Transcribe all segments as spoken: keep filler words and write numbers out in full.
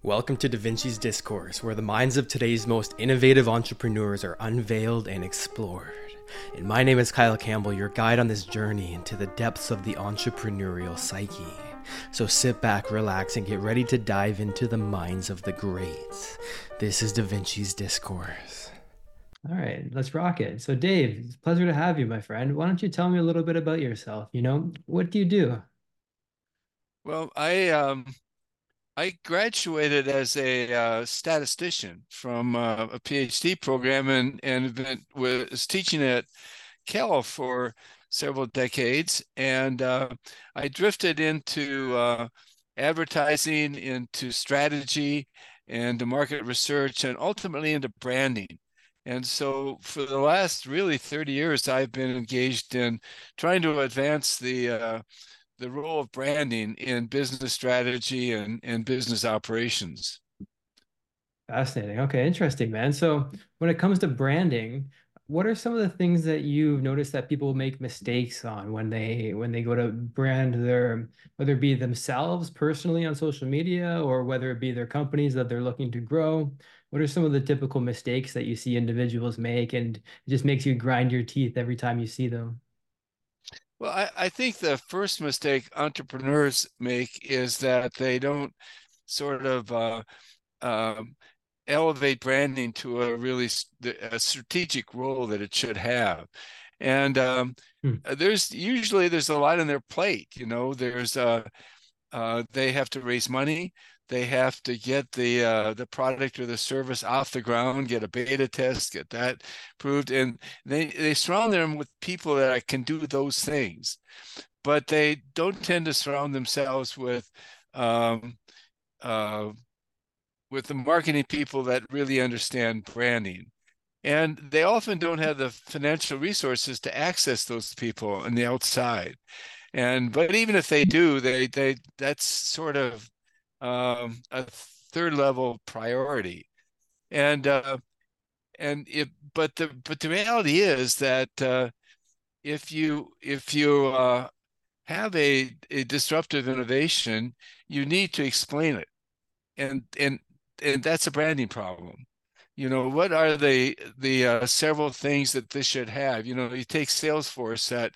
Welcome to Da Vinci's Discourse, where the minds of today's most innovative entrepreneurs are unveiled and explored. And my name is Kyle Campbell, your guide on this journey into the depths of the entrepreneurial psyche. So sit back, relax, and get ready to dive into the minds of the greats. This is Da Vinci's Discourse. All right, let's rock it. So, Dave, it's a pleasure to have you, my friend. Why don't you tell me a little bit about yourself? You know, what do you do? Well, I um, I graduated as a uh, statistician from uh, a PhD program and and been, was teaching at Cal for several decades. And uh, I drifted into uh, advertising, into strategy, and to market research, and ultimately into branding. And so for the last really thirty years, I've been engaged in trying to advance the uh, the role of branding in business strategy and, and business operations. Fascinating. Okay, interesting, man. So, when it comes to branding, what are some of the things that you've noticed that people make mistakes on when they when they go to brand their, whether it be themselves personally on social media or whether it be their companies that they're looking to grow? What are some of the typical mistakes that you see individuals make, and it just makes you grind your teeth every time you see them? Well, I, I think the first mistake entrepreneurs make is that they don't sort of uh, um, elevate branding to a really a strategic role that it should have. And um, Hmm. there's usually there's a lot on their plate. You know, there's uh, uh, they have to raise money. They have to get the uh, the product or the service off the ground, get a beta test, get that proved, and they they surround them with people that can do those things, but they don't tend to surround themselves with um, uh, with the marketing people that really understand branding. And they often don't have the financial resources to access those people on the outside. And but even if they do, they they that's sort of um, a third level priority. And uh, and it but the but the reality is that uh, if you if you uh, have a, a disruptive innovation, you need to explain it. And and and that's a branding problem. You know, what are the the uh, several things that this should have? You know, you take Salesforce that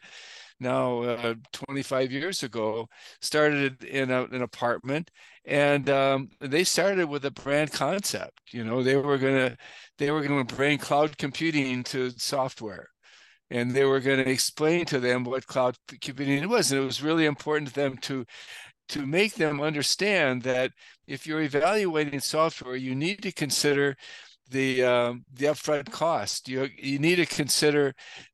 now uh, twenty-five years ago started in a, an apartment, and um, they started with a brand concept. You know, they were gonna they were gonna bring cloud computing to software, and they were going to explain to them what cloud computing was. And it was really important to them to to make them understand that if you're evaluating software, you need to consider the um, the upfront cost. You you need to consider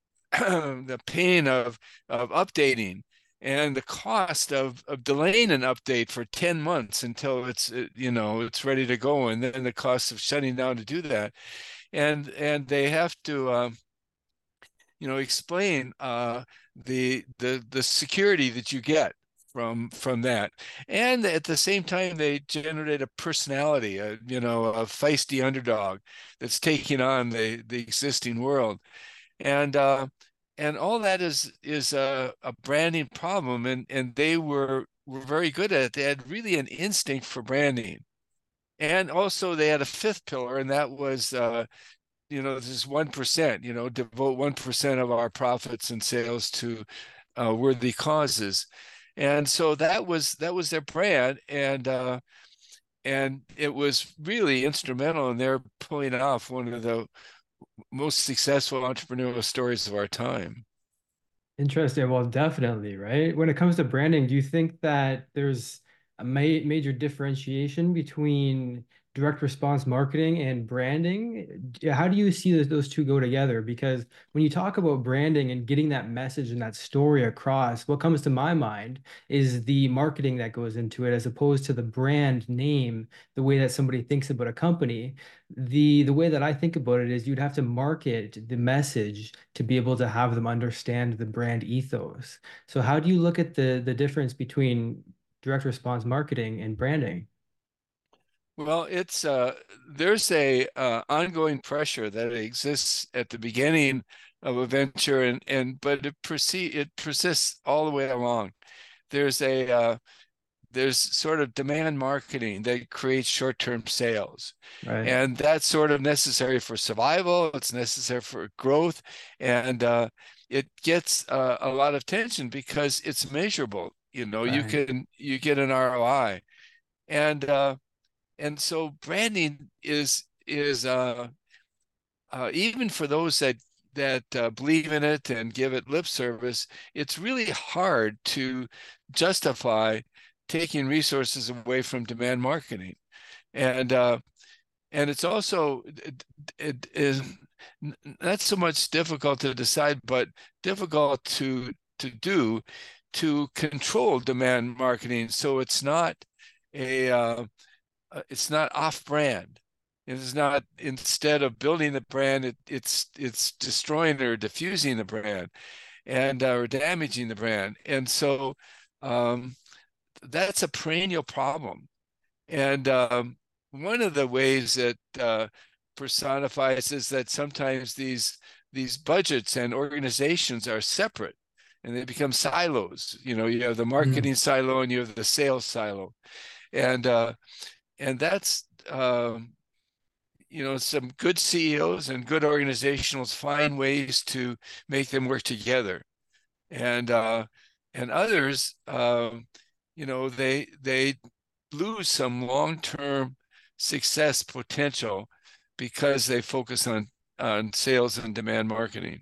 the pain of of updating and the cost of, of delaying an update for ten months until it's you know it's ready to go, and then the cost of shutting down to do that. And and they have to um, you know explain uh, the the the security that you get from from that. And at the same time, they generate a personality, a you know a feisty underdog that's taking on the the existing world. And uh and all that is is a, a branding problem. And and they were were very good at it. They had really an instinct for branding. And also they had a fifth pillar, and that was uh you know this one percent, you know devote one percent of our profits and sales to uh, worthy causes. And so that was that was their brand. And uh and it was really instrumental in their pulling off one of the most successful entrepreneurial stories of our time. Interesting. Well, definitely, right? When it comes to branding, do you think that there's a ma major differentiation between direct response marketing and branding? D- How do you see those, those two go together? Because when you talk about branding and getting that message and that story across, what comes to my mind is the marketing that goes into it as opposed to the brand name, the way that somebody thinks about a company. The the way that I think about it is you'd have to market the message to be able to have them understand the brand ethos. So how do you look at the the difference between direct response marketing and branding? Well, it's uh, there's a uh, ongoing pressure that exists at the beginning of a venture, and and but it proceed it persists all the way along. There's a uh, there's sort of demand marketing that creates short-term sales. Right. And that's sort of necessary for survival. It's necessary for growth. And uh, it gets uh, a lot of attention because it's measurable. You know, you Right. can, you get an R O I. And, uh, and so branding is, is uh, uh, even for those that that uh, believe in it and give it lip service, it's really hard to justify taking resources away from demand marketing. And uh, and it's also it, it is not so much difficult to decide, but difficult to to do to control demand marketing. So it's not a uh, it's not off-brand. It is not, instead of building the brand, it, it's it's destroying or diffusing the brand, and uh, or damaging the brand. And so um, that's a perennial problem. And um, one of the ways that uh, personifies is that sometimes these these budgets and organizations are separate, and they become silos. You know, you have the marketing Mm. silo and you have the sales silo, and uh, and that's um, you know, some good C E Os and good organizationals find ways to make them work together, and uh, and others, um, you know, they they lose some long-term success potential because they focus on on sales and demand marketing.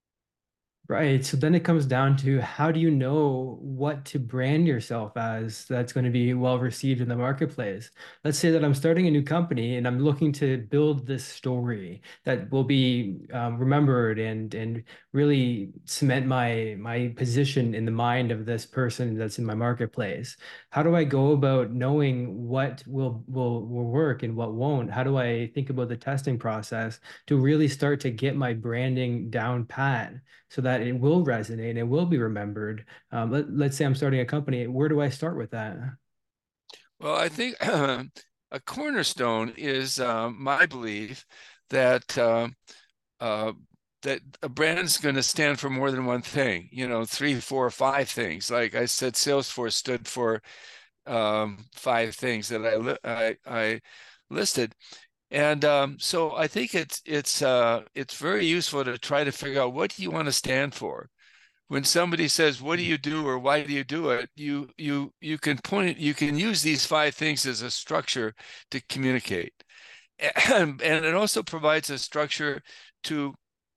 Right. So then it comes down to, how do you know what to brand yourself as that's going to be well received in the marketplace? Let's say that I'm starting a new company and I'm looking to build this story that will be um, remembered and and really cement my my position in the mind of this person that's in my marketplace. How do I go about knowing what will will will work and what won't? How do I think about the testing process to really start to get my branding down pat, so that it will resonate and it will be remembered? Um, let, let's say I'm starting a company. Where do I start with that? Well, I think uh, a cornerstone is uh, my belief that uh, uh, that a brand's going to stand for more than one thing. You know, three, four, five things. Like I said, Salesforce stood for um, five things that I li I, I listed. And um, so I think it's it's uh, it's very useful to try to figure out, what do you want to stand for. When somebody says, "What do you do?" or "Why do you do it?" you you you can point you can use these five things as a structure to communicate, and, and it also provides a structure to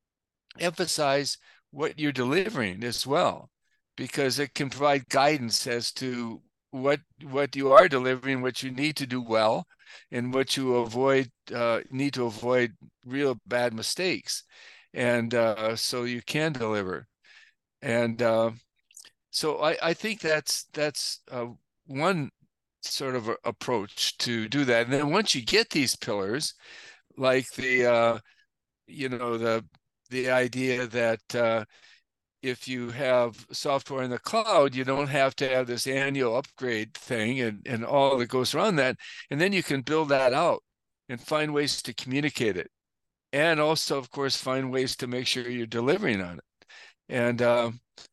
emphasize what you're delivering as well, because it can provide guidance as to what what you are delivering, what you need to do well, and what you avoid uh, need to avoid real bad mistakes, and uh, so you can deliver. And uh, so I, I think that's that's uh, one sort of approach to do that. And then once you get these pillars, like the uh, you know the the idea that uh, if you have software in the cloud, you don't have to have this annual upgrade thing and, and all that goes around that. And then you can build that out and find ways to communicate it. And also, of course, find ways to make sure you're delivering on it. And uh,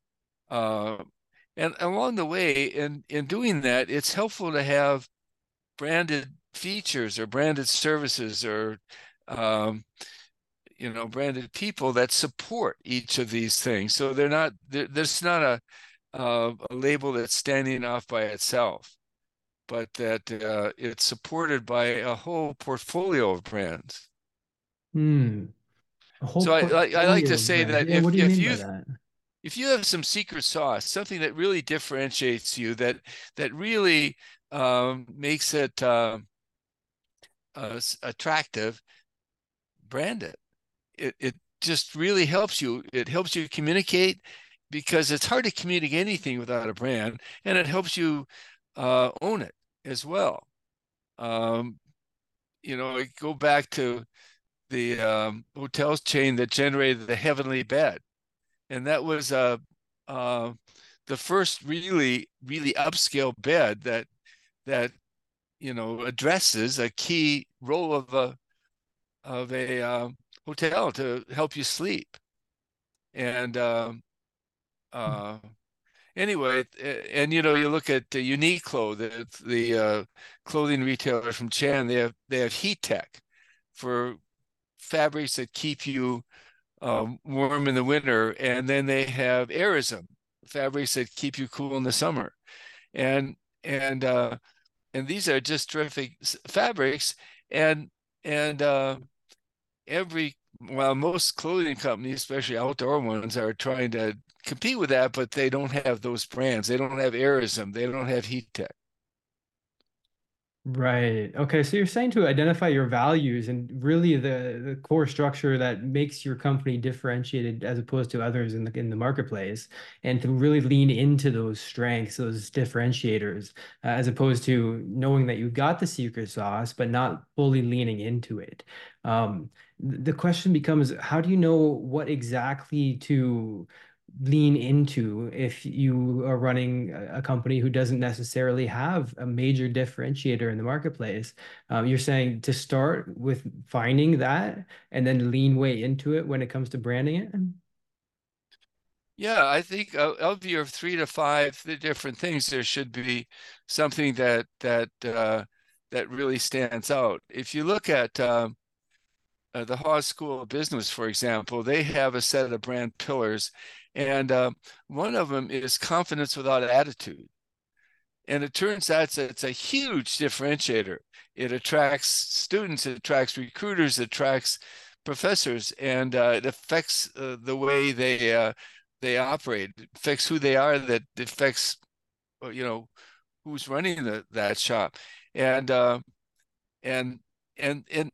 uh, and along the way, in, in doing that, it's helpful to have branded features or branded services or um, you know, branded people that support each of these things. So they're not, they're, there's not a, uh, a label that's standing off by itself, but that uh, it's supported by a whole portfolio of brands. Hmm. A whole So I, like, I like portfolio to of say brands. that Yeah, what if do you if mean by you that? if you have some secret sauce, something that really differentiates you, that that really um, makes it uh, uh, attractive, brand it. It it just really helps you. It helps you communicate, because it's hard to communicate anything without a brand, and it helps you uh, own it as well. Um, you know, I go back to the um, hotels chain that generated the Heavenly Bed, and that was uh, uh, the first really, really upscale bed that that you know addresses a key role of a of a uh, hotel to help you sleep. And um, uh, anyway, and you know, you look at the Uniqlo, the the uh, clothing retailer from Chan. They have they have heat tech for fabrics that keep you um, warm in the winter, and then they have Airism fabrics that keep you cool in the summer, and and uh, and these are just terrific fabrics, and and uh, every well, most clothing companies, especially outdoor ones, are trying to compete with that, but they don't have those brands. They don't have Airism. They don't have Heat Tech. Right. Okay. So you're saying to identify your values and really the, the core structure that makes your company differentiated as opposed to others in the in the marketplace, and to really lean into those strengths, those differentiators, uh, as opposed to knowing that you got the secret sauce, but not fully leaning into it. Um, th- the question becomes, how do you know what exactly to lean into if you are running a, a company who doesn't necessarily have a major differentiator in the marketplace? Um, you're saying to start with finding that and then lean way into it when it comes to branding it? Yeah, I think uh, of your three to five different things, there should be something that that uh, that really stands out. If you look at uh, uh, the Haas School of Business, for example, they have a set of brand pillars, and uh, one of them is confidence without attitude. And it turns out that it's a huge differentiator. It attracts students, it attracts recruiters, it attracts professors, and uh, it affects uh, the way they uh, they operate. It affects who they are. That affects, you know, who's running the, that shop, and uh, and and and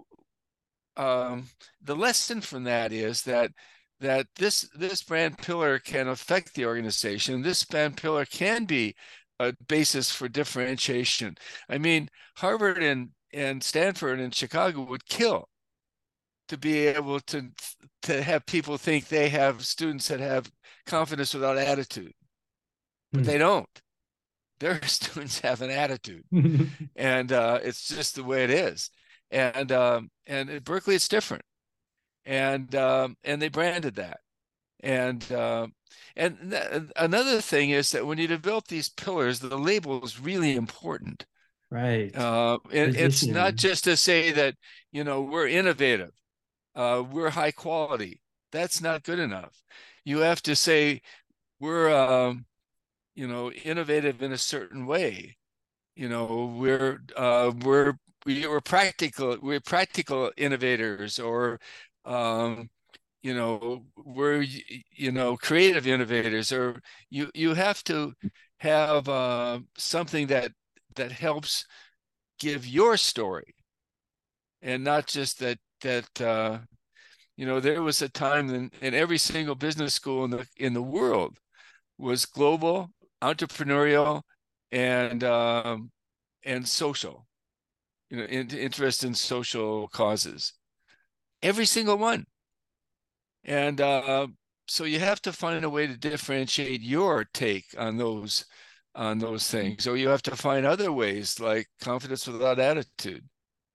um, the lesson from that is that that this this brand pillar can affect the organization. This brand pillar can be a basis for differentiation. I mean, Harvard and and Stanford and Chicago would kill to be able to to have people think they have students that have confidence without attitude, but Hmm. they don't. Their students have an attitude, and uh, it's just the way it is. And um, and at Berkeley, it's different. And um, and they branded that. And uh, and th- another thing is that when you develop these pillars, the label is really important. Right. Uh, it, it's not Positioning. just to say that, you know, we're innovative, uh, we're high quality. That's not good enough. You have to say we're, um, you know, innovative in a certain way. You know, we're uh, we're we're practical. We're practical innovators, or um, you know, we're you know creative innovators, or you you have to have uh, something that that helps give your story, and not just that that uh, you know there was a time in, in every single business school in the in the world was global, entrepreneurial, and um, and social. You know, in, interest in social causes. Every single one. And uh, so you have to find a way to differentiate your take on those on those things, or you have to find other ways like confidence without attitude.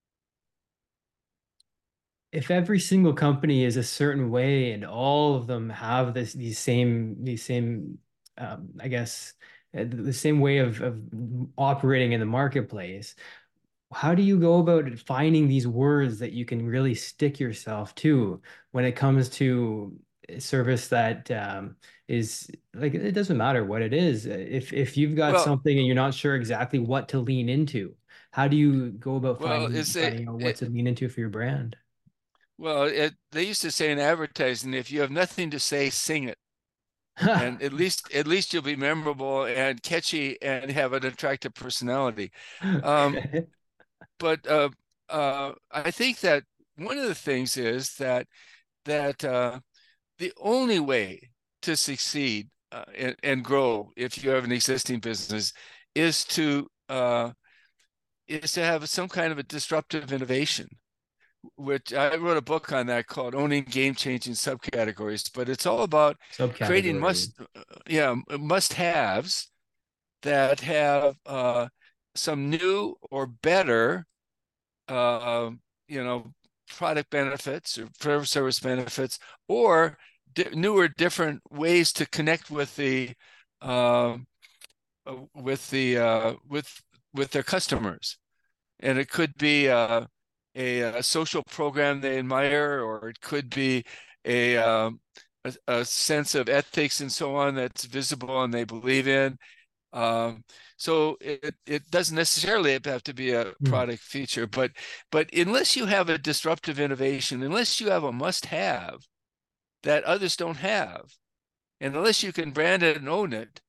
If every single company is a certain way and all of them have this these same these same um, I guess uh, the same way of, of operating in the marketplace, how do you go about finding these words that you can really stick yourself to when it comes to a service that um, is like, it doesn't matter what it is. If if you've got Well, something and you're not sure exactly what to lean into, how do you go about well, finding it's a, finding out what it, to lean into for your brand? well, it, they used to say in advertising, if you have nothing to say, sing it. And at least at least you'll be memorable and catchy and have an attractive personality. Um, Okay. but uh, uh, I think that one of the things is that that uh, the only way to succeed uh, and, and grow if you have an existing business is to uh, is to have some kind of a disruptive innovation. Which I wrote a book on that called "Owning Game-Changing Subcategories," but it's all about creating Subcategories. must yeah must-haves that have uh, some new or better uh, you know product benefits or service benefits, or di- newer different ways to connect with the uh, with the uh, with with their customers, and it could be uh, a, a social program they admire, or it could be a, um, a a sense of ethics and so on that's visible and they believe in. Um, so it, it doesn't necessarily have to be a Mm. product feature, but but unless you have a disruptive innovation, unless you have a must-have that others don't have, and unless you can brand it and own it,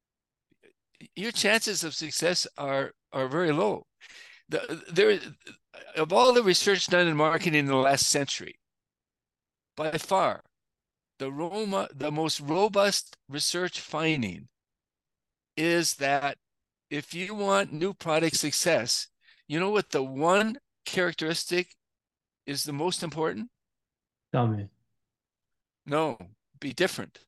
your chances of success are are very low. The, there, of all the research done in marketing in the last century, by far, the Roma, the most robust research finding is that if you want new product success, you know what the one characteristic is the most important? Tell me. No, be different.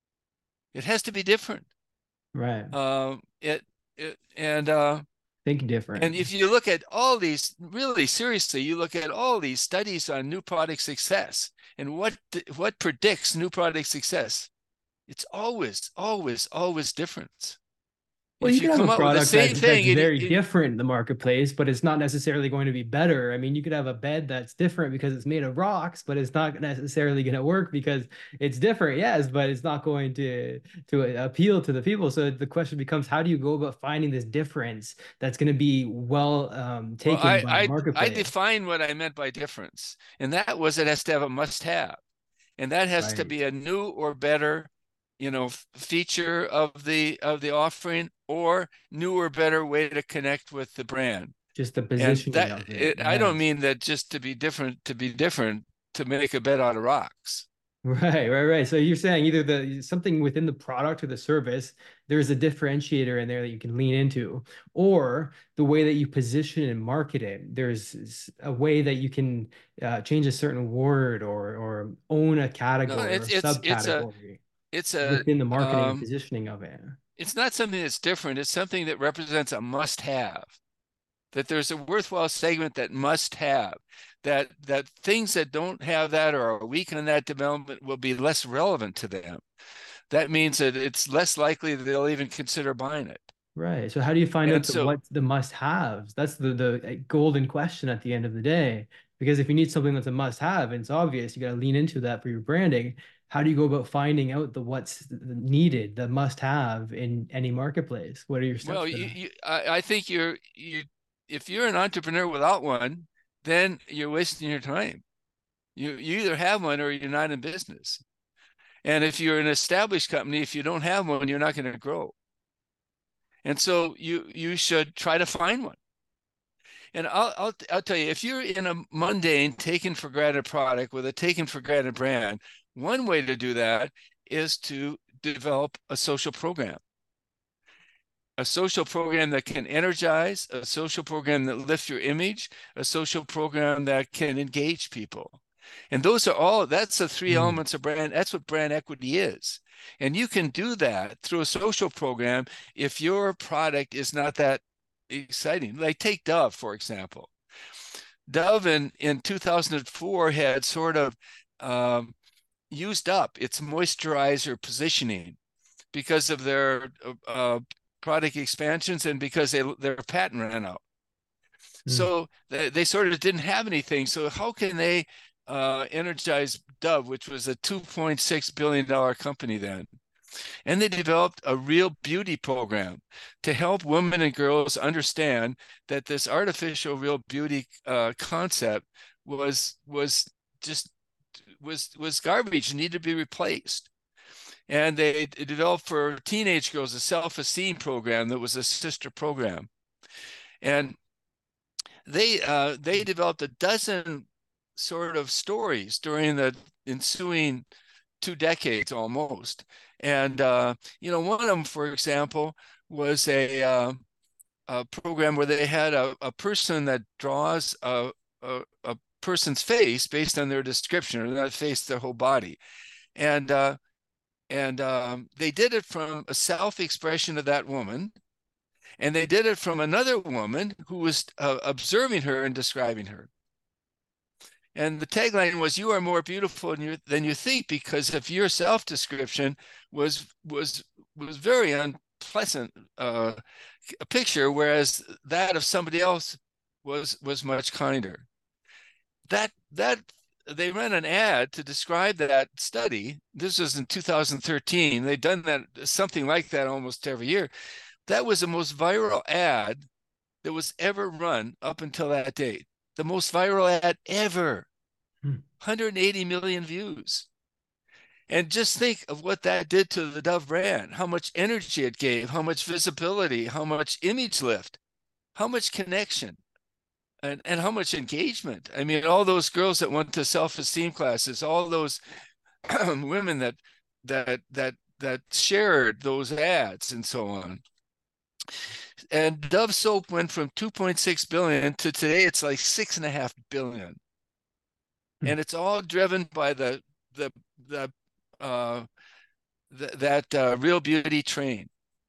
It has to be different. Right. Um, it, it and uh, Think different. and if you look at all these, really seriously, you look at all these studies on new product success and what what predicts new product success, it's always, always, always different. Well, If you you could have a come up with the product same that that's thing, it, very it, different in the marketplace, but it's not necessarily going to be better. I mean, you could have a bed that's different because it's made of rocks, but it's not necessarily going to work because it's different. Yes, but it's not going to to appeal to the people. So the question becomes, how do you go about finding this difference that's going to be well um, well, taken I, by the I I marketplace? define what I meant by difference, and that was it has to have a must-have, and that has to Right. be a new or better, you know, feature of the of the offering, or new or better way to connect with the brand. Just the And positioning that of it. it, I don't Yes. mean that just to be different, to be different, to make a bed out of rocks. Right, right, right. So you're saying either the something within the product or the service, there's a differentiator in there that you can lean into, or the way that you position and market it. There's a way that you can uh, change a certain word or or own a No, category or it's it's it's a subcategory it's a within the marketing and um positioning of it. it's not something that's different. It's something that represents a must-have. That there's a worthwhile segment that must have. That that things that don't have that or are weak in that development will be less relevant to them. That means that it's less likely that they'll even consider buying it. Right. So how do you find And out the so, what's the must-haves? That's the the golden question at the end of the day. Because if you need something that's a must-have and it's obvious, you got to lean into that for your branding. How do you go about finding out the what's needed, the must-have in any marketplace? What are your steps well, for you, that? you I, I think you're you if you're an entrepreneur without one, then you're wasting your time. You you either have one or you're not in business. And if you're an established company, if you don't have one, you're not going to grow. And so you you should try to find one. And I'll, I'll I'll tell you, if you're in a mundane, taken for granted product with a taken for granted brand, one way to do that is to develop a social program. A social program that can energize, a social program that lifts your image, a social program that can engage people. And those are all, that's the three Mm. elements of brand. That's what brand equity is. And you can do that through a social program if your product is not that exciting. Like take Dove, for example. Dove in, in two thousand four had sort of um, used up its moisturizer positioning because of their uh, product expansions and because they, their patent ran out. Mm. So they, they sort of didn't have anything. So how can they uh, energize Dove, which was a two point six billion dollar company then? And they developed a real beauty program to help women and girls understand that this artificial real beauty uh, concept was was just was was garbage and needed to be replaced. And they developed for teenage girls a self-esteem program that was a sister program. And they uh, they developed a dozen sort of stories during the ensuing two decades almost. And uh, you know, one of them, for example, was a, uh, a program where they had a, a person that draws a, a, a person's face based on their description, or not face, their whole body. And uh, and um, they did it from a self-expression of that woman, and they did it from another woman who was uh, observing her and describing her. And the tagline was, "You are more beautiful than you, than you think," because if your self-description was was was very unpleasant uh, a picture, whereas that of somebody else was was much kinder. That that they ran an ad to describe that study. This was in two thousand thirteen. They've done that something like that almost every year. That was the most viral ad that was ever run up until that date. The most viral ad ever. Hmm. one hundred eighty million views. And just think of what that did to the Dove brand, how much energy it gave, how much visibility, how much image lift, how much connection, and, and how much engagement. I mean, all those girls that went to self-esteem classes, all those women that that that that shared those ads and so on. And Dove soap went from two point six billion to today it's like six and a half billion. Hmm. And it's all driven by the the the uh th that uh, Real Beauty train.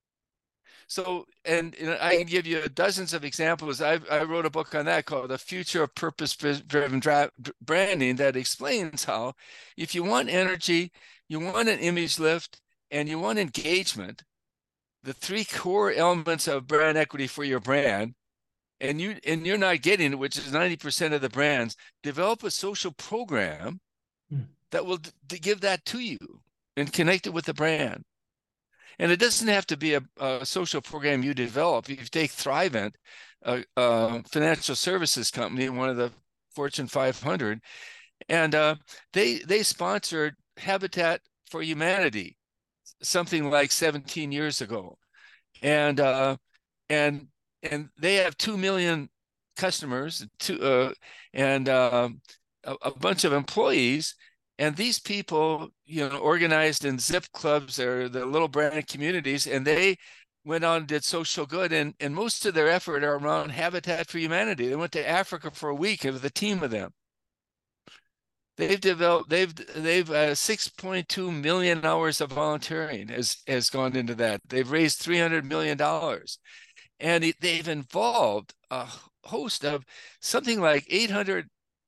So, and, and I can give you dozens of examples. I, I wrote a book on that called The Future of Purpose-Driven Branding that explains how if you want energy, you want an image lift, and you want engagement, the three core elements of brand equity for your brand, and you and you're not getting it, which is ninety percent of the brands, develop a social program mm. that will give that to you and connect it with the brand. And it doesn't have to be a, a social program you develop. If you take Thrivent, a, a financial services company, one of the Fortune five hundred, and uh, they they sponsored Habitat for Humanity something like seventeen years ago, and uh, and and they have two million customers, two uh, and uh, a, a bunch of employees. And these people, you know, organized in zip clubs or the little brand communities, and they went on and did social good. And, and most of their effort are around Habitat for Humanity. They went to Africa for a week with a team of them. They've developed, they've, they've uh, six point two million hours of volunteering has, has gone into that. They've raised three hundred million dollars. And it, they've involved a host of something like eight hundred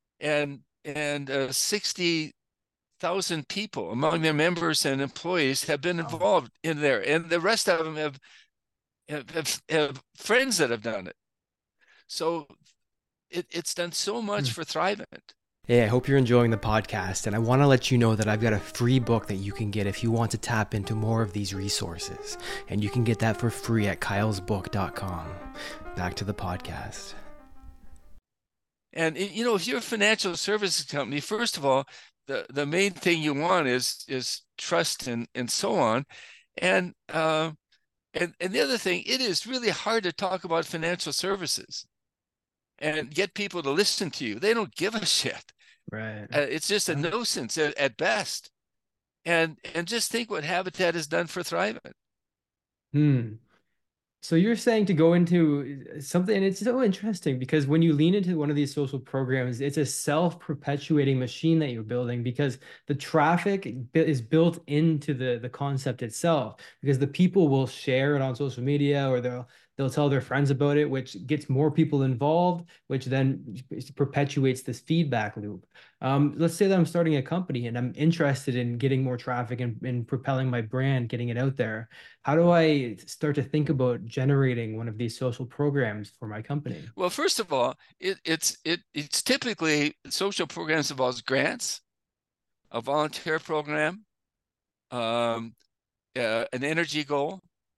sixty thousand people among their members and employees have been involved in there, and the rest of them have have, have, have friends that have done it. So it, it's done so much mm. for Thrivent. Hey, I hope you're enjoying the podcast, and I want to let you know that I've got a free book that you can get if you want to tap into more of these resources, and you can get that for free at kyl's book dot com. Back to the podcast. And you know, if you're a financial services company, first of all, the the main thing you want is is trust and and so on, and uh, and and the other thing, it is really hard to talk about financial services and get people to listen to you. They don't give a shit. Right. Uh, it's just a nuisance at, at best. And and just think what Habitat has done for Thrivent. Hmm. So you're saying to go into something, and it's so interesting because when you lean into one of these social programs, it's a self-perpetuating machine that you're building because the traffic is built into the, the concept itself, because the people will share it on social media or they'll they'll tell their friends about it, which gets more people involved, which then perpetuates this feedback loop. Um, let's say that I'm starting a company and I'm interested in getting more traffic and, and propelling my brand, getting it out there. How do I start to think about generating one of these social programs for my company? Well, first of all, it, it's it it's typically social programs involves grants, a volunteer program, um, uh, an energy goal,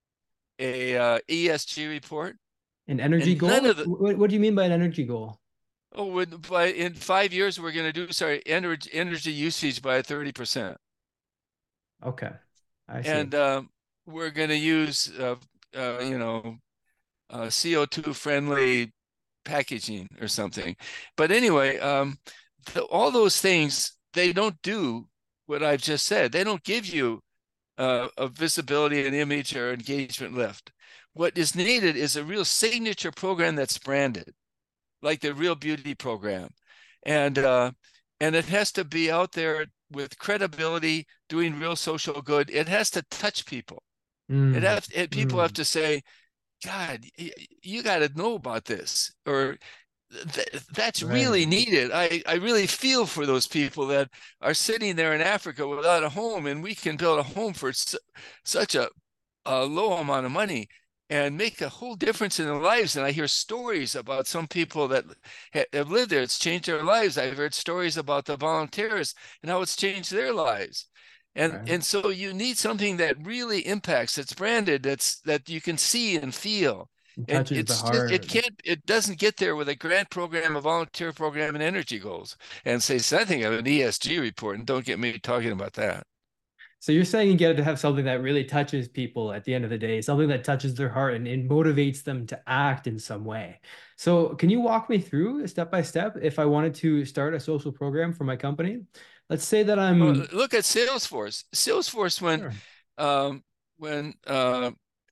a uh, E S G report. An energy and goal? None of the, what, what do you mean by an energy goal? Oh, when, by, in five years, we're going to do, sorry, energy, energy usage by thirty percent. Okay. I see. And um, we're going to use, uh, uh, you know, uh, C O two friendly packaging or something. But anyway, um, the, all those things, they don't do what I've just said. They don't give you uh, a visibility, an image, or engagement lift. What is needed is a real signature program that's branded, like the Real Beauty program. And uh, and it has to be out there with credibility, doing real social good. It has to touch people. Mm. It has, it, people mm. have to say, God, you got to know about this. Or th that's Right. really needed. I, I really feel for those people that are sitting there in Africa without a home, and we can build a home for su such a, a low amount of money and make a whole difference in their lives. And I hear stories about some people that ha have lived there. It's changed their lives. I've heard stories about the volunteers and how it's changed their lives. And Right. and so you need something that really impacts, that's branded, that's that you can see and feel. It And touches the it's just, it heart. can't, it doesn't get there with a grant program, a volunteer program, and energy goals. And say something of an E S G report, and don't get me talking about that. So you're saying you get to have something that really touches people at the end of the day, something that touches their heart and, and motivates them to act in some way. So can you walk me through step by step if I wanted to start a social program for my company? Let's say that Well, I'm look at Salesforce. Salesforce, when Sure. um, when uh,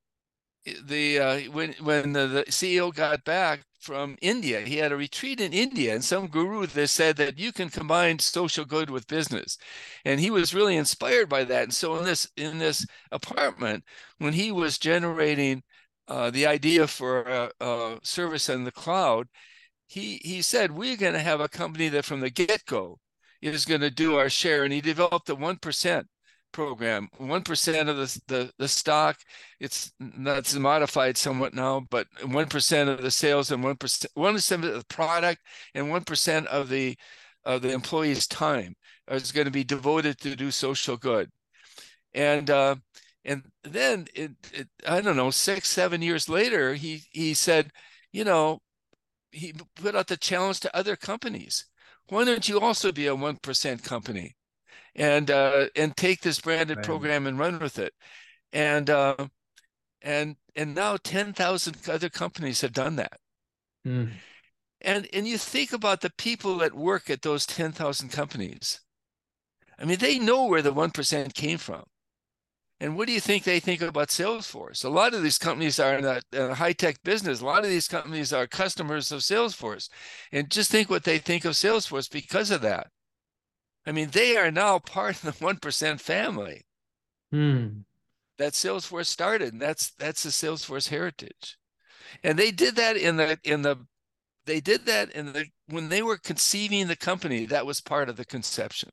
the uh, when when the, the C E O got back from India, he had a retreat in India, and some guru that said that you can combine social good with business, and he was really inspired by that. And so in this in this apartment, when he was generating uh, the idea for a, a service in the cloud, he he said, we're going to have a company that from the get-go is going to do our share. And he developed a one percent program, one percent of the, the, the stock. It's that's modified somewhat now, but one percent of the sales and one percent, one percent of the product and one percent of the, of the employee's time is going to be devoted to do social good. And, uh, and then it, it, I don't know, six, seven years later, he, he said, you know, he put out the challenge to other companies. Why don't you also be a one percent company and uh, and take this branded Right. program and run with it? And uh, and and now ten thousand other companies have done that. Mm. And and you think about the people that work at those ten thousand companies. I mean, they know where the one percent came from. And what do you think they think about Salesforce? A lot of these companies are in a, in a high-tech business. A lot of these companies are customers of Salesforce. And just think what they think of Salesforce because of that. I mean, they are now part of the one percent family Mm. that Salesforce started. And that's that's the Salesforce heritage. And they did that in the in the they did that in the when they were conceiving the company, that was part of the conception.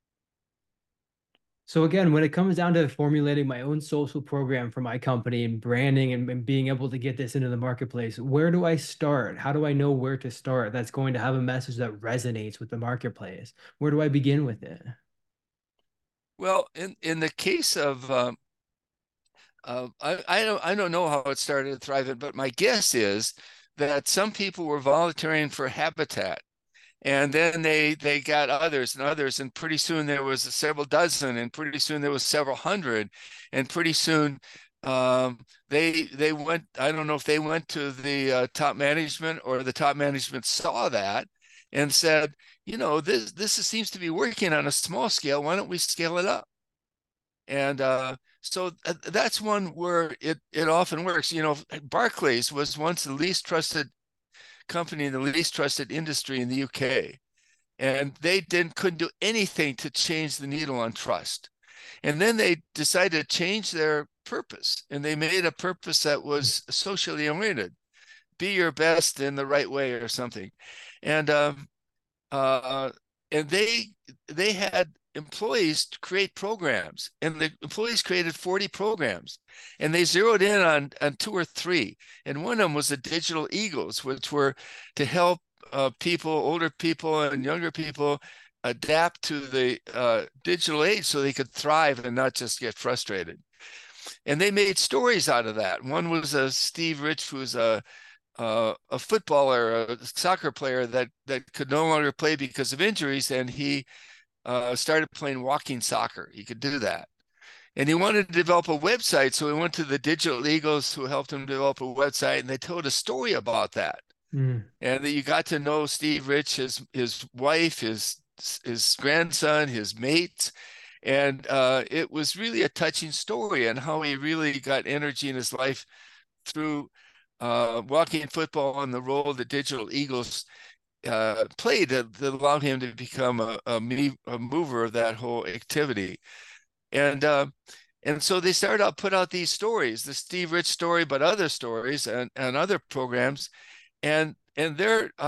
So again, when it comes down to formulating my own social program for my company and branding and, and being able to get this into the marketplace, where do I start? How do I know where to start that's going to have a message that resonates with the marketplace? Where do I begin with it? Well, in in the case of um, uh, I I don't I don't know how it started at Thrive, but my guess is that some people were volunteering for Habitat, and then they they got others and others, and pretty soon there was several dozen, and pretty soon there was several hundred, and pretty soon um, they they went. I don't know if they went to the uh, top management or the top management saw that and said, you know, this this seems to be working on a small scale. Why don't we scale it up? And uh, so that's one where it it often works. You know, Barclays was once the least trusted company in the least trusted industry in the U K, and they didn't couldn't do anything to change the needle on trust. And then they decided to change their purpose, and they made a purpose that was socially oriented. Be your best in the right way, or something. And um, uh, and they they had employees to create programs, and the employees created forty programs, and they zeroed in on on two or three, and one of them was the Digital Eagles, which were to help uh, people, older people and younger people, adapt to the uh, digital age so they could thrive and not just get frustrated. And they made stories out of that. One was a Steve Rich, who's a uh, a footballer, a soccer player that that could no longer play because of injuries, and he uh, started playing walking soccer. He could do that, and he wanted to develop a website, so he went to the Digital Eagles, who helped him develop a website, and they told a story about that. Mm. And that you got to know Steve Rich, his his wife, his his grandson, his mates, and uh, it was really a touching story on how he really got energy in his life through uh, walking football and the role the Digital Eagles uh, played that, that allowed him to become a, a, a mover of that whole activity. And uh, and so they started out put out these stories, the Steve Rich story, but other stories and, and other programs. And and they're uh,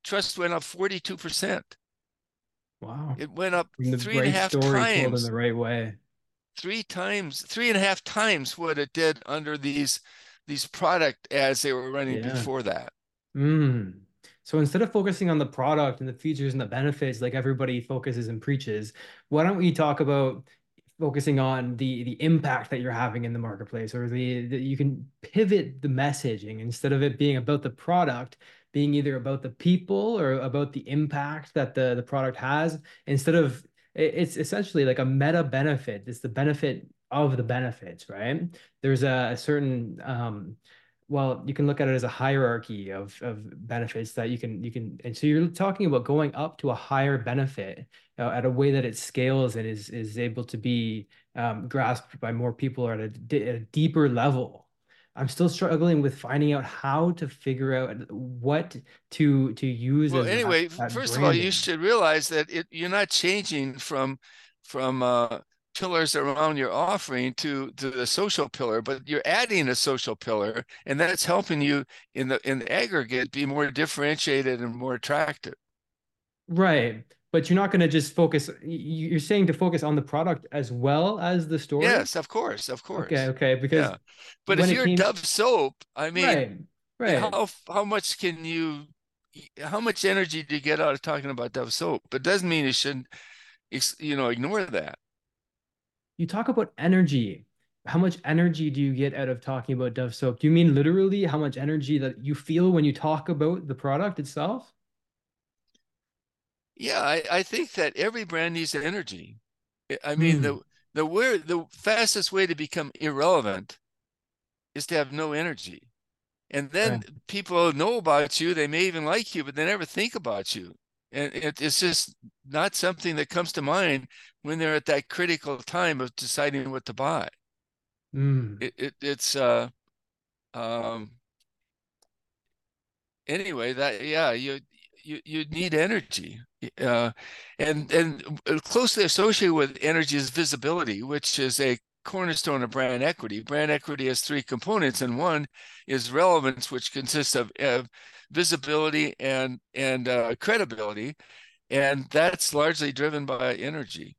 trust went up forty-two percent. Wow. It went up And the three and a right half story told in times, the right way. three times, three and a half times what it did under these these product ads they were running Yeah. before that. Mm. So instead of focusing on the product and the features and the benefits like everybody focuses and preaches, why don't we talk about focusing on the the impact that you're having in the marketplace, or the, the you can pivot the messaging instead of it being about the product, being either about the people or about the impact that the the product has, instead of it- it's essentially like a meta benefit. It's the benefit of the benefits, right? There's a, a certain um well, you can look at it as a hierarchy of of benefits that you can you can, and so you're talking about going up to a higher benefit uh, at a way that it scales and is is able to be um, grasped by more people or at a, di- at a deeper level. I'm still struggling with finding out how to figure out what to to use Well, as that, anyway, that first of all, you branding. should realize that it, you're not changing from from uh, pillars around your offering to to the social pillar, but you're adding a social pillar, and that's helping you in the in the aggregate be more differentiated and more attractive. Right. But you're not going to just focus, y- you're saying to focus on the product as well as the story? Yes, of course, of Okay, course. okay. Because Yeah. But when if it you're came, Dove soap, I mean, right, right. how how much can you how much energy do you get out of talking about Dove soap? But it doesn't mean you shouldn't you know ignore that. You talk about energy. How much energy do you get out of talking about Dove soap? Do you mean literally how much energy that you feel when you talk about the product itself? Yeah, I, I think that every brand needs energy. I mean, Hmm. the the where the fastest way to become irrelevant is to have no energy. And then Right. people know about you, they may even like you, but they never think about you. And it, it's just not something that comes to mind when they're at that critical time of deciding what to buy. Hmm. It, it it's uh um anyway that yeah you you you need energy uh and and closely associated with energy is visibility, which is a cornerstone of brand equity. Brand equity has three components, and one is relevance, which consists of, of visibility and and uh, credibility, and that's largely driven by energy.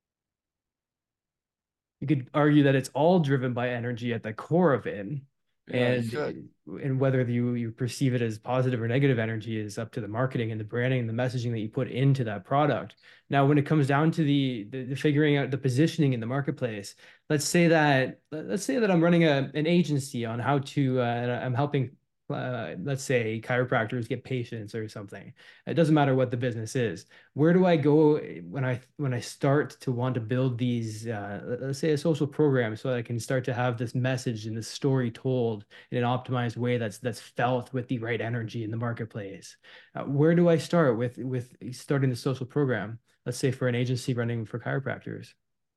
You could argue that it's all driven by energy at the core of it. Yeah, you And could. and whether you you perceive it as positive or negative energy is up to the marketing and the branding and the messaging that you put into that product. Now, when it comes down to the, the, the figuring out the positioning in the marketplace, let's say that let's say that I'm running a an agency on how to uh, and I'm helping uh, let's say chiropractors get patients or something. It doesn't matter what the business is. Where do I go when I when I start to want to build these uh, let's say a social program so that I can start to have this message and this story told in an optimized way that's that's felt with the right energy in the marketplace. Uh, where do I start with with starting the social program? Let's say for an agency running for chiropractors.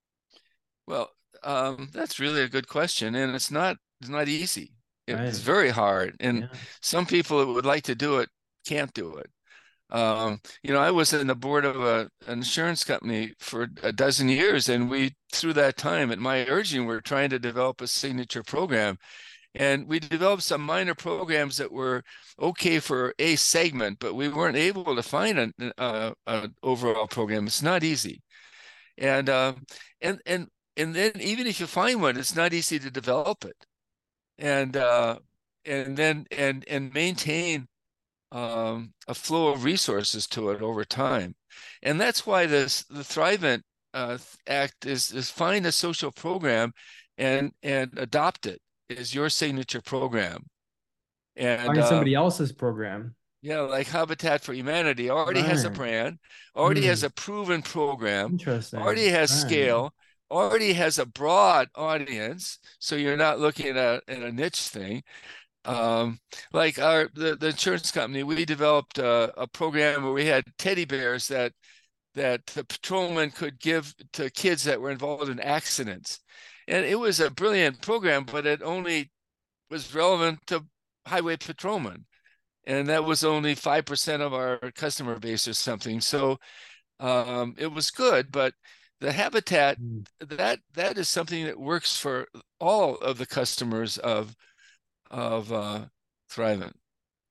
Well, um, that's really a good question, and it's not it's not easy. It's Right. very hard, and Yeah. some people that would like to do it can't do it. Um, you know, I was in the board of a, an insurance company for a dozen years, and we, through that time, at my urging, we're trying to develop a signature program. And we developed some minor programs that were okay for a segment, but we weren't able to find an, uh, an overall program. It's not easy. And uh, and and and then even if you find one, it's not easy to develop it. And uh, and then and and maintain um, a flow of resources to it over time. And that's why this the Thrivent uh, Act is is find a social program and and adopt it as your signature program. And Find uh, somebody else's program. yeah, like Habitat for Humanity already has a Right. brand, already has Hmm. a proven program, already Interesting. has Right. scale, already has a broad audience. So you're not looking at, at a niche thing. Um, like our the, the insurance company, we developed a, a program where we had teddy bears that that the patrolman could give to kids that were involved in accidents. And it was a brilliant program, but it only was relevant to highway patrolmen. And that was only five percent of our customer base or something. So um, it was good, but the habitat Mm. that that is something that works for all of the customers of of uh, Thrivent.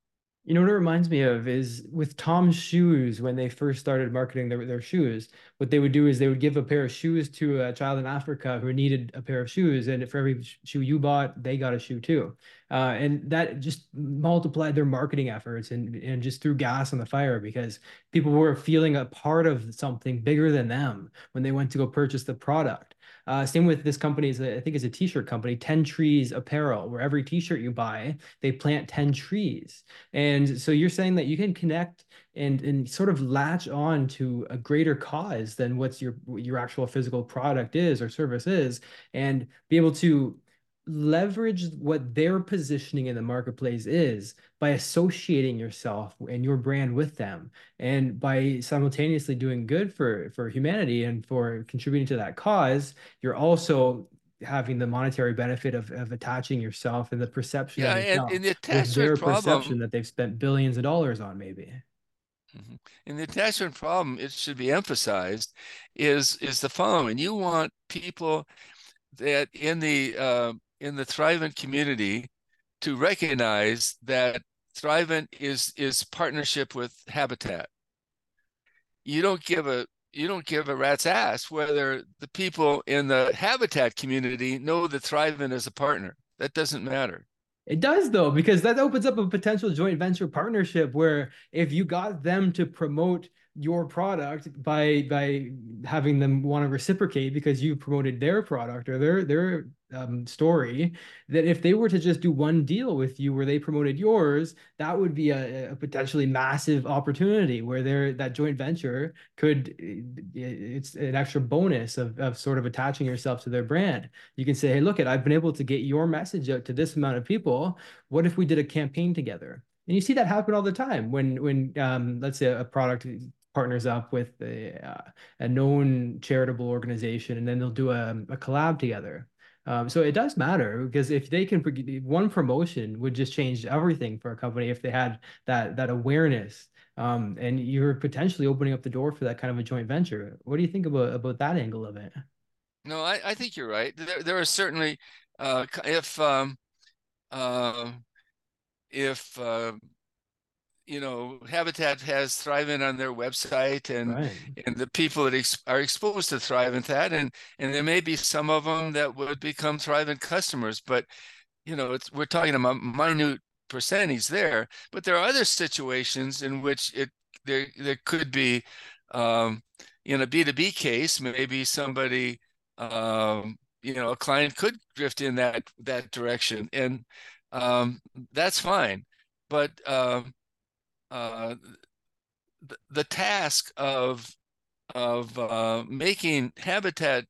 You know what it reminds me of is with Tom's shoes when they first started marketing their, their shoes. What they would do is they would give a pair of shoes to a child in Africa who needed a pair of shoes, and for every shoe you bought, they got a shoe too. Uh, and that just multiplied their marketing efforts and and just threw gas on the fire because people were feeling a part of something bigger than them when they went to go purchase the product. Uh, same with this company is a, I think it's a t-shirt company, ten Trees Apparel, where every t-shirt you buy, they plant ten trees. And so you're saying that you can connect and and sort of latch on to a greater cause than what's your your actual physical product is or service is, and be able to leverage what their positioning in the marketplace is by associating yourself and your brand with them, and by simultaneously doing good for for humanity and for contributing to that cause, you're also having the monetary benefit of, of attaching yourself and the perception of Yeah, and, yourself and the with attachment their problem, perception that they've spent billions of dollars on, maybe. mhm. And the attachment problem, it should be emphasized, is is the following. You want people that in the uh, in the Thrivent community to recognize that Thrivent is is partnership with Habitat. You don't give a you don't give a rat's ass whether the people in the Habitat community know that Thrivent is a partner. That doesn't matter. It does though, because that opens up a potential joint venture partnership where if you got them to promote your product by by having them want to reciprocate because you promoted their product or their their um, story, that if they were to just do one deal with you where they promoted yours, that would be a, a potentially massive opportunity where there that joint venture could it's an extra bonus of of sort of attaching yourself to their brand. You can say, hey, look, it, I've been able to get your message out to this amount of people. What if we did a campaign together? And you see that happen all the time when when um, let's say a product partners up with a, uh, a known charitable organization, and then they'll do a, a collab together. Um, so it does matter because if they can, one promotion would just change everything for a company if they had that that awareness. Um, and you're potentially opening up the door for that kind of a joint venture. What do you think about about that angle of it? No, I, I think you're right. There, there are certainly uh, if um, uh, if uh, you know, Habitat has Thrivent on their website, and Right. and the people that ex are exposed to Thrivent that, and and there may be some of them that would become Thrivent customers, but you know, it's we're talking about minute percentage there. But there are other situations in which it there there could be, um, in a B two B case, maybe somebody, um, you know, a client could drift in that that direction, and um, that's fine. But um, uh, the, the task of of uh, making Habitat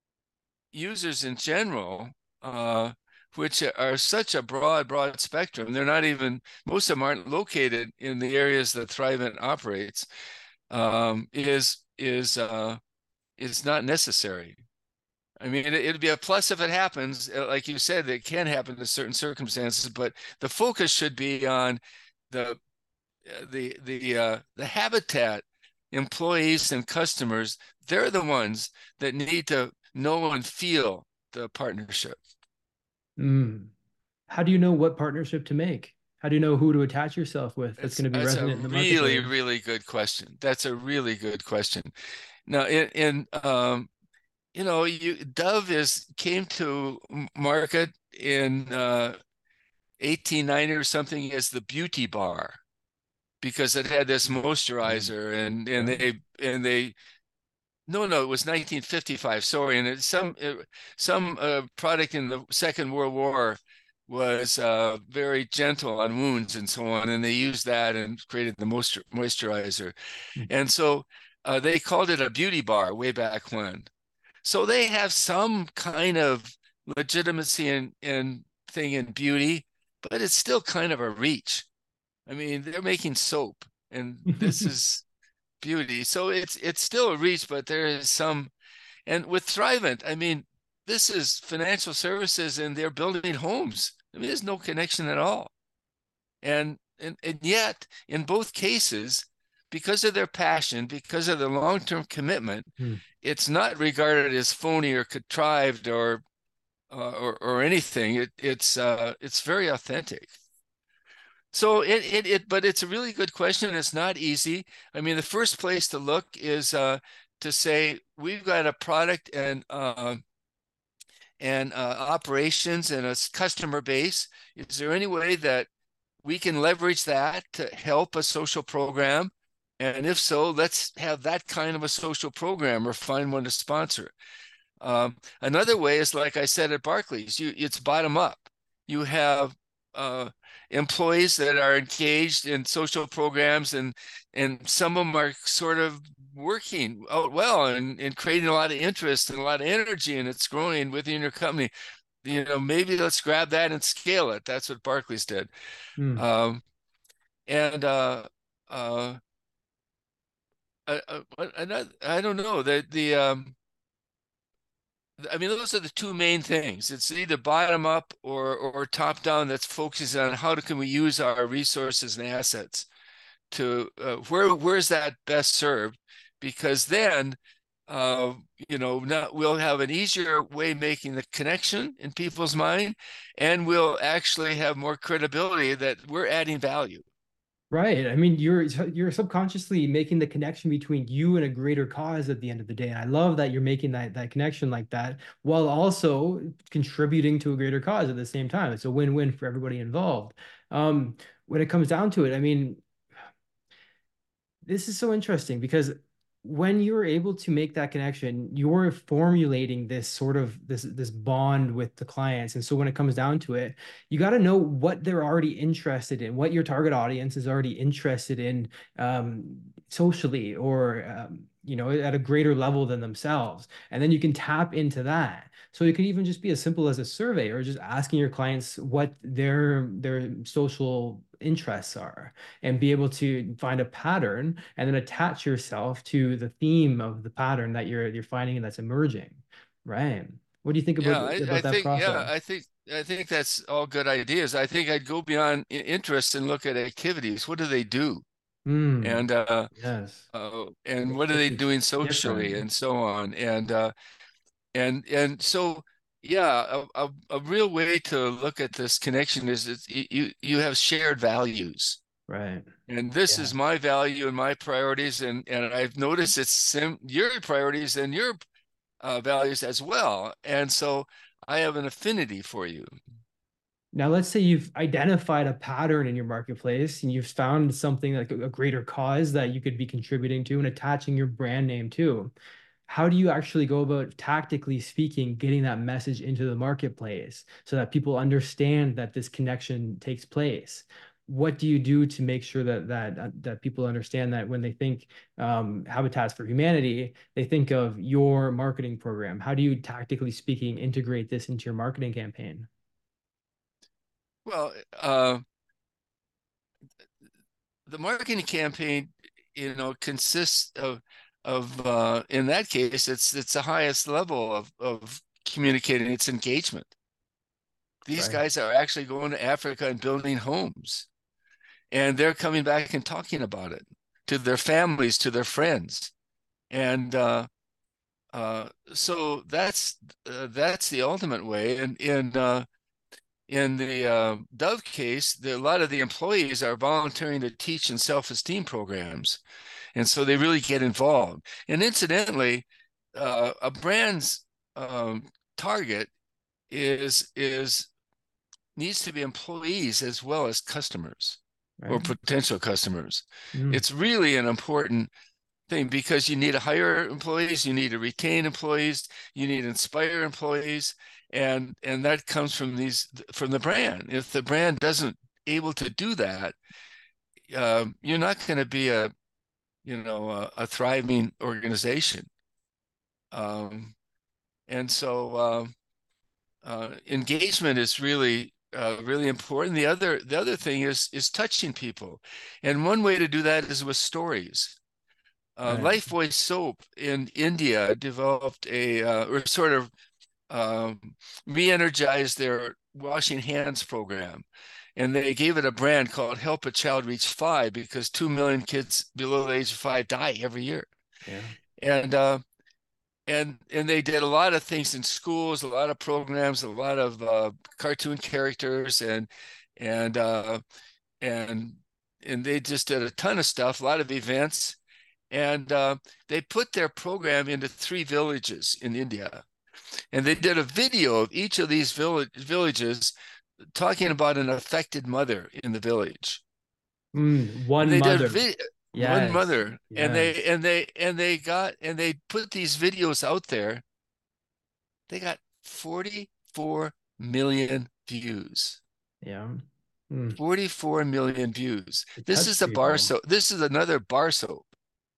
users in general, uh, which are such a broad, broad spectrum, they're not even, most of them aren't located in the areas that Thrivent operates, um, is is uh, is not necessary. I mean, it, it'd be a plus if it happens, like you said, it can happen in certain circumstances, but the focus should be on the the the uh, the Habitat employees and customers. They're the ones that need to know and feel the partnership. Mm. How do you know what partnership to make? How do you know who to attach yourself with that's It's going to be that's a resonant in the really, marketplace? really good question. That's a really good question. Now, in, in um, you know, you Dove is came to market in uh, eighteen ninety or something as the beauty bar because it had this Mm. moisturizer, and and Right. they and they no, no, it was nineteen fifty-five. Sorry, and it's some it, some uh, product in the Second World War was uh, very gentle on wounds and so on, and they used that and created the moisture, moisturizer. Mm. And so uh, they called it a beauty bar way back when. So they have some kind of legitimacy in in thing in beauty, but it's still kind of a reach. I mean, they're making soap, and this is beauty. So it's it's still a reach, but there is some. And with Thrivent, I mean, this is financial services, and they're building homes. I mean, there's no connection at all. And and, and yet, in both cases, because of their passion, because of their long-term commitment, Mm. it's not regarded as phony or contrived or uh, or, or anything. It, it's uh, it's very authentic. So it, it it but it's a really good question. It's not easy. I mean, the first place to look is uh, to say we've got a product and uh, and uh, operations and a customer base. Is there any way that we can leverage that to help a social program? And if so, let's have that kind of a social program or find one to sponsor. Um, another way is, like I said at Barclays, you it's bottom up. You have uh, employees that are engaged in social programs, and and some of them are sort of working out well and, and creating a lot of interest and a lot of energy, and it's growing within your company. You know, maybe let's grab that and scale it. That's what Barclays did. Mm. Um, and uh, uh, I, I, I don't know that the, the um, I mean, those are the two main things. It's either bottom up or or top down that's focuses on how can we use our resources and assets to uh, where where's that best served, because then uh, you know not, we'll have an easier way making the connection in people's mind, and we'll actually have more credibility that we're adding value. Right. I mean, you're you're subconsciously making the connection between you and a greater cause at the end of the day. And I love that you're making that that connection like that while also contributing to a greater cause at the same time. It's a win-win for everybody involved. Um, when it comes down to it, I mean, this is so interesting because when you're able to make that connection, you're formulating this sort of this this bond with the clients. And so when it comes down to it, you got to know what they're already interested in, what your target audience is already interested in um, socially or um, you know, at a greater level than themselves. And then you can tap into that. So it could even just be as simple as a survey or just asking your clients what their their social interests are and be able to find a pattern and then attach yourself to the theme of the pattern that you're you're finding that's emerging. Right. What do you think Yeah, about I, I about that think yeah, process? I think I think that's all good ideas. I think I'd go beyond interest and look at activities. What do they do? Hmm. And uh, Yes. uh, and what are they It's doing socially, different. and so on. And uh, and and so yeah, a, a, a real way to look at this connection is that you you have shared values, Right. and this is Yeah. my value and my priorities, and and I've noticed it's sim your priorities and your uh, values as well, and so I have an affinity for you. Now, let's say you've identified a pattern in your marketplace and you've found something like a, a greater cause that you could be contributing to and attaching your brand name to. How do you actually go about tactically speaking, getting that message into the marketplace so that people understand that this connection takes place? What do you do to make sure that that uh, that people understand that when they think um, Habitats for Humanity, they think of your marketing program? How do you tactically speaking integrate this into your marketing campaign? Well, uh, the marketing campaign, you know, consists of of uh, in that case, it's it's the highest level of of communicating. It's engagement. These Right. guys are actually going to Africa and building homes, and they're coming back and talking about it to their families, to their friends, and uh, uh, so that's uh, that's the ultimate way. And in uh, in the uh, Dove case, the, a lot of the employees are volunteering to teach in self-esteem programs, and so they really get involved. And incidentally, uh, a brand's um, target is is needs to be employees as well as customers or Right. potential customers. Mm. It's really an important thing because you need to hire employees, you need to retain employees, you need to inspire employees, and and that comes from these from the brand. If the brand doesn't able to do that, uh, you're not going to be a you know a, a thriving organization. Um, and so uh, uh, engagement is really uh, really important. The other the other thing is is touching people, and one way to do that is with stories. Uh, Right. Lifebuoy Soap in India developed a uh, or sort of um, re-energized their washing hands program, and they gave it a brand called Help a Child Reach Five because two million kids below the age of five die every year, Yeah. and uh, and and they did a lot of things in schools, a lot of programs, a lot of uh, cartoon characters, and and uh, and and they just did a ton of stuff, a lot of events, and uh, they put their program into three villages in India, and they did a video of each of these village, villages talking about an affected mother in the village. Mm, And one they did a mother. video, one Yes. mother, and Yes. they and they and they got and they put these videos out there. They got forty-four million views. Yeah. Mm. forty-four million views. It This is touched a bar people. soap. This is another bar soap,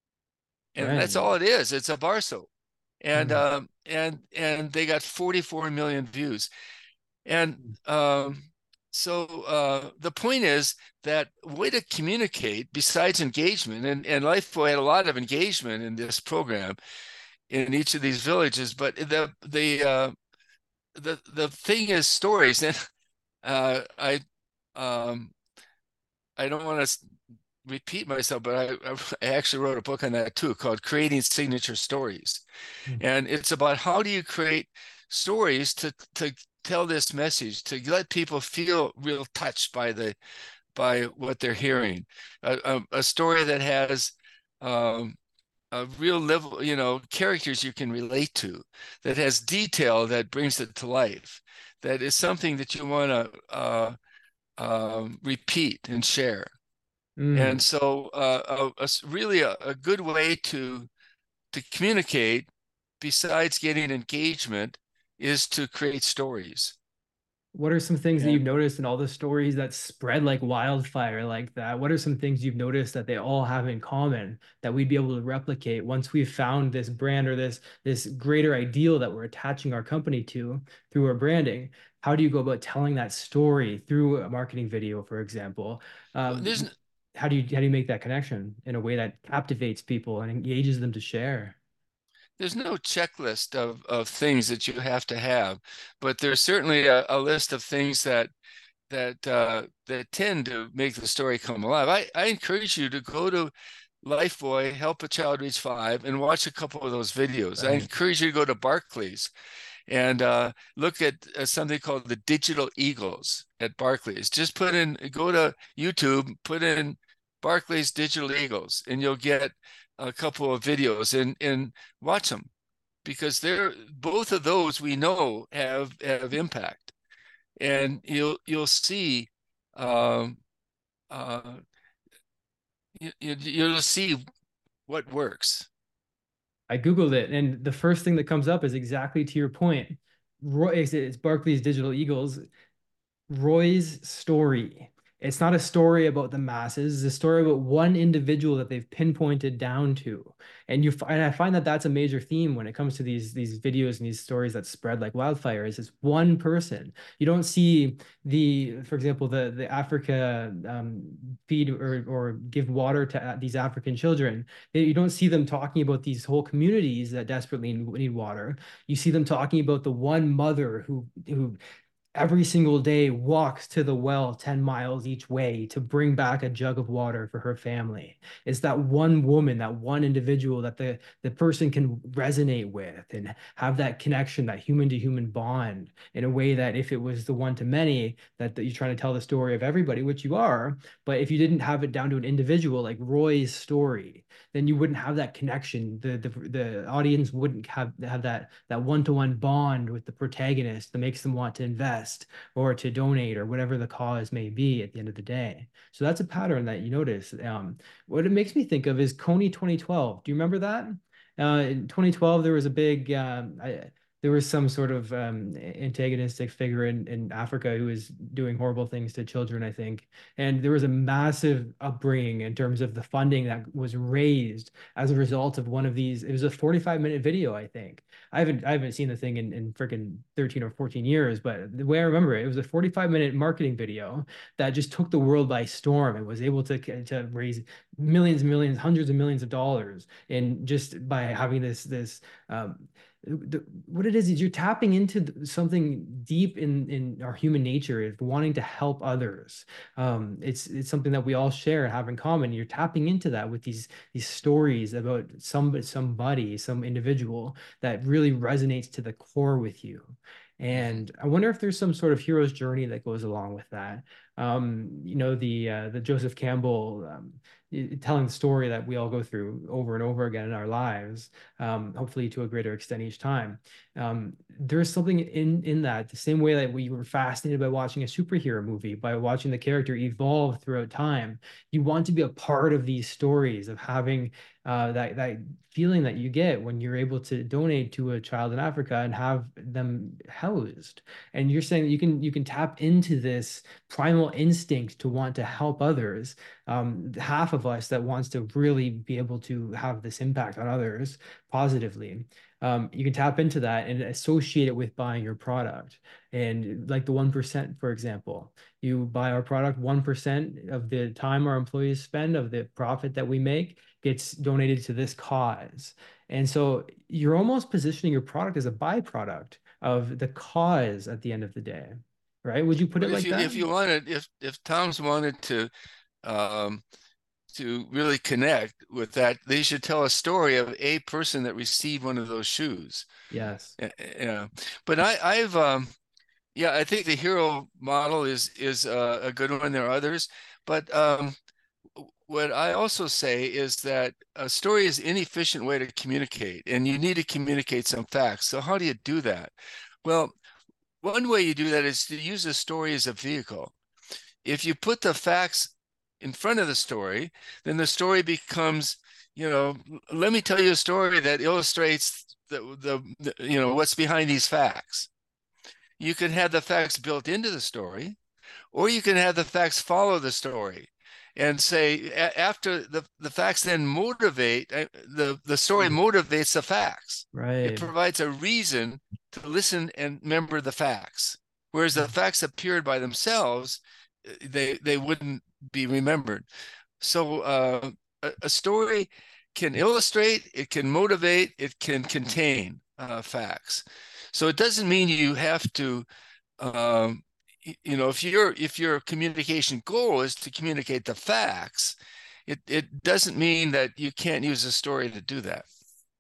and Right. that's all it is. It's a bar soap, and Mm. um, and and they got forty-four million views, and um, so uh, the point is that way to communicate besides engagement, and and Lifebuoy had a lot of engagement in this program in each of these villages, but the the uh, the the thing is stories, and uh, I um, I don't want to repeat myself, but I, I actually wrote a book on that too, called Creating Signature Stories. Mm. And it's about how do you create stories to to tell this message, to let people feel real touched by the by what they're hearing. A, a, a story that has um, a real level, you know, characters you can relate to, that has detail that brings it to life, that is something that you want to uh, um, repeat and share. And Mm. so, uh, a, a really a, a good way to to communicate, besides getting engagement, is to create stories. What are some things that you've And noticed in all the stories that spread like wildfire like that? What are some things you've noticed that they all have in common that we'd be able to replicate once we've found this brand or this this greater ideal that we're attaching our company to through our branding? How do you go about telling that story through a marketing video, for example? there's Um, how do you how do you make that connection in a way that captivates people and engages them to share? there's no checklist of of things that you have to have, but there's certainly a, a list of things that that uh, that tend to make the story come alive. I, I encourage you to go to Lifebuoy, Help a Child Reach Five, and watch a couple of those videos. I Right. encourage you to go to Barclays and uh, look at uh, something called the Digital Eagles at Barclays. Just put in, go to YouTube, put in Barclays Digital Eagles, and you'll get a couple of videos and and watch them, because they're both of those we know have have impact, and you'll you'll see um, uh, you, you, you'll see what works. I Googled it, and the first thing that comes up is exactly to your point. Roy, it's, it's Barclays Digital Eagles. Roy's story. It's not a story about the masses. It's a story about one individual that they've pinpointed down to. And you find, I find that that's a major theme when it comes to these these videos and these stories that spread like wildfire. Is it's one person. You don't see the, for example, the the Africa um, feed or or give water to these African children. You don't see them talking about these whole communities that desperately need water. You see them talking about the one mother who who every single day walks to the well ten miles each way to bring back a jug of water for her family. It's that one woman, that one individual that the, the person can resonate with and have that connection, that human to human bond in a way that if it was the one to many, that, that you're trying to tell the story of everybody, which you are, but if you didn't have it down to an individual like Roy's story, then you wouldn't have that connection. The the, the audience wouldn't have, have that, that one-to-one bond with the protagonist that makes them want to invest or to donate or whatever the cause may be at the end of the day. So that's a pattern that you notice. Um, what it makes me think of is Kony twenty twelve. Do you remember that? Uh, in twenty twelve, there was a big, um, I, there was some sort of um, antagonistic figure in, in Africa who was doing horrible things to children, I think. And there was a massive upbringing in terms of the funding that was raised as a result of one of these. It was a forty-five minute video, I think. I haven't I haven't seen the thing in, in freaking thirteen or fourteen years, but the way I remember it, it was a forty-five minute marketing video that just took the world by storm and was able to, to raise millions and millions, hundreds of millions of dollars. And just by having this, this, um, the, what it is is you're tapping into something deep in in our human nature of wanting to help others. Um, it's it's something that we all share and have in common. You're tapping into that with these these stories about some somebody, some individual that really resonates to the core with you. And I wonder if there's some sort of hero's journey that goes along with that. Um, you know, the uh, the Joseph Campbell um, telling the story that we all go through over and over again in our lives, um, hopefully to a greater extent each time. Um, there's something in in that, the same way that we were fascinated by watching a superhero movie, by watching the character evolve throughout time. You want to be a part of these stories, of having uh, that that feeling that you get when you're able to donate to a child in Africa and have them housed. And you're saying that you can you can tap into this primal instinct to want to help others. Um, half of us that wants to really be able to have this impact on others positively. Um, you can tap into that and associate it with buying your product. And like the one percent, for example, you buy our product, one percent of the time our employees spend, of the profit that we make, gets donated to this cause. And so you're almost positioning your product as a byproduct of the cause at the end of the day, right? Would you put But it if like you that? if you wanted if if Tom's wanted to um, to really connect with that, they should tell a story of a person that received one of those shoes. Yes. Yeah, but I I've um, yeah, I think the hero model is is uh, a good one. There are others, but um, what I also say is that a story is an inefficient way to communicate, and you need to communicate some facts. So how do you do that? Well, one way you do that is to use a story as a vehicle. If you put the facts in front of the story, then the story becomes, you know, let me tell you a story that illustrates the, the, the you know, what's behind these facts. You can have the facts built into the story, or you can have the facts follow the story and say after the, the facts then motivate the the story motivates the facts. It Right. provides a reason to listen and remember the facts, whereas the facts appeared by themselves, they they wouldn't be remembered. So uh, a, a story can illustrate, it can motivate, it can contain uh, facts. So it doesn't mean you have to um, you know, if your if your communication goal is to communicate the facts, it it doesn't mean that you can't use a story to do that.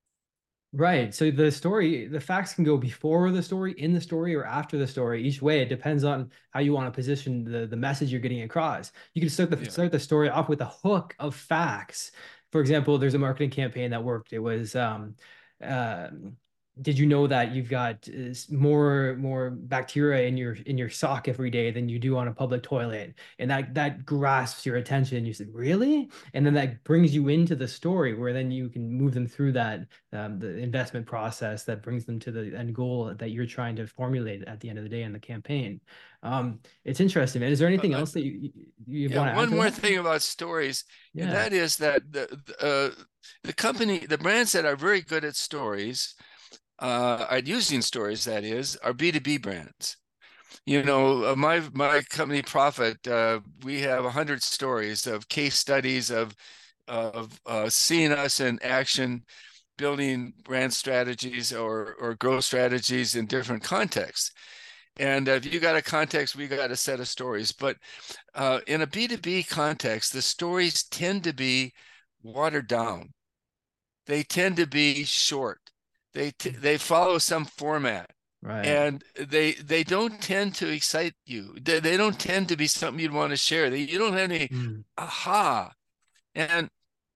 Right. So the story, the facts can go before the story, in the story, or after the story. Each way, it depends on how you want to position the, the message you're getting across. You can start the Yeah. start the story off with a hook of facts. For example, there's a marketing campaign that worked. It was um, uh, did you know that you've got uh, more more bacteria in your in your sock every day than you do on a public toilet? And that that grasps your attention. You said, really? And then that brings you into the story where then you can move them through that um, the investment process that brings them to the end goal that you're trying to formulate at the end of the day in the campaign. Um, it's interesting, man. Is there anything Uh, else that you you yeah. want to add One to more that? thing about stories, and Yeah. that is that the uh, the company, the brands that are very good at stories, uh, at using stories, that is, are B two B brands. You know, uh, my my company Profit, uh, we have a hundred stories of case studies of of uh, seeing us in action, building brand strategies or or growth strategies in different contexts. And if you got a context, we got a set of stories. But uh, in a B two B context, the stories tend to be watered down. They tend to be short. They t- they follow some format, Right. and they they don't tend to excite you. They, they don't tend to be something you'd want to share. They, you don't have any Mm. aha, and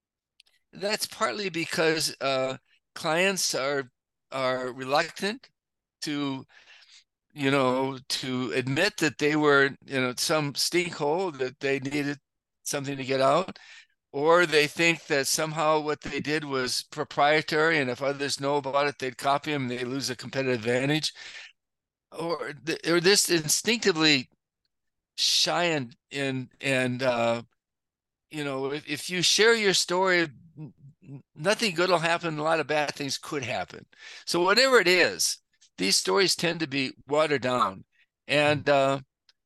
that's partly because uh, clients are are reluctant to you know to admit that they were you know some stink hole that they needed something to get out, or they think that somehow what they did was proprietary, and if others know about it, they'd copy them and they lose a competitive advantage, or or this instinctively shy and and and uh, you know if, if you share your story, nothing good will happen. A lot of bad things could happen. So whatever it is, these stories tend to be watered down, and uh,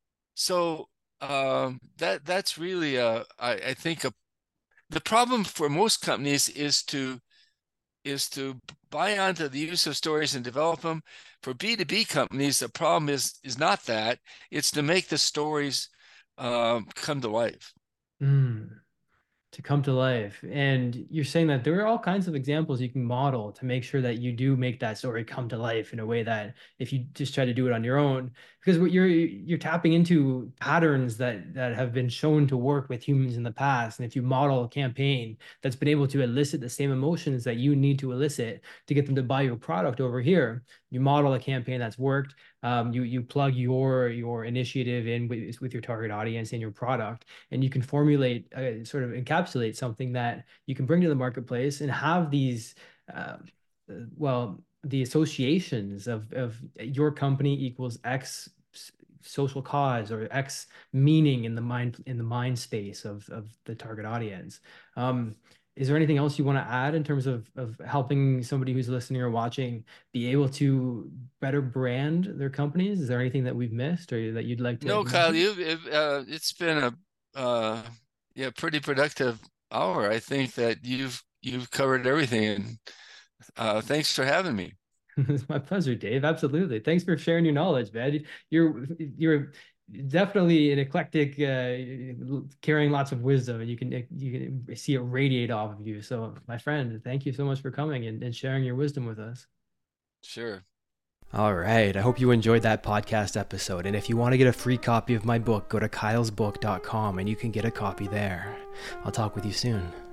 so um, that that's really uh, I, I think a, the problem for most companies is to is to buy onto the use of stories and develop them. For B two B companies, the problem is is not that; it's to make the stories um, come to life. Mm. to come to life. And you're saying that there are all kinds of examples you can model to make sure that you do make that story come to life in a way that if you just try to do it on your own, because what you're you're tapping into patterns that that have been shown to work with humans in the past. And if you model a campaign that's been able to elicit the same emotions that you need to elicit to get them to buy your product over here, you model a campaign that's worked. Um, you you plug your your initiative in with, with your target audience and your product, and you can formulate uh, sort of encapsulate something that you can bring to the marketplace and have these uh, well the associations of of your company equals X social cause or X meaning in the mind in the mind space of of the target audience. Um, Is there anything else you want to add in terms of, of helping somebody who's listening or watching be able to better brand their companies? Is there anything that we've missed or that you'd like to? No, Kyle, you uh, it's been a uh, yeah pretty productive hour. I think that you've you've covered everything, and uh, thanks for having me. It's my pleasure, Dave. Absolutely. Thanks for sharing your knowledge, man. You're you're definitely an eclectic, uh, carrying lots of wisdom, and you can you can see it radiate off of you. So, my friend, thank you so much for coming and, and sharing your wisdom with us. Sure. All right. I hope you enjoyed that podcast episode. And if you want to get a free copy of my book, go to kylesbook dot com and you can get a copy there. I'll talk with you soon.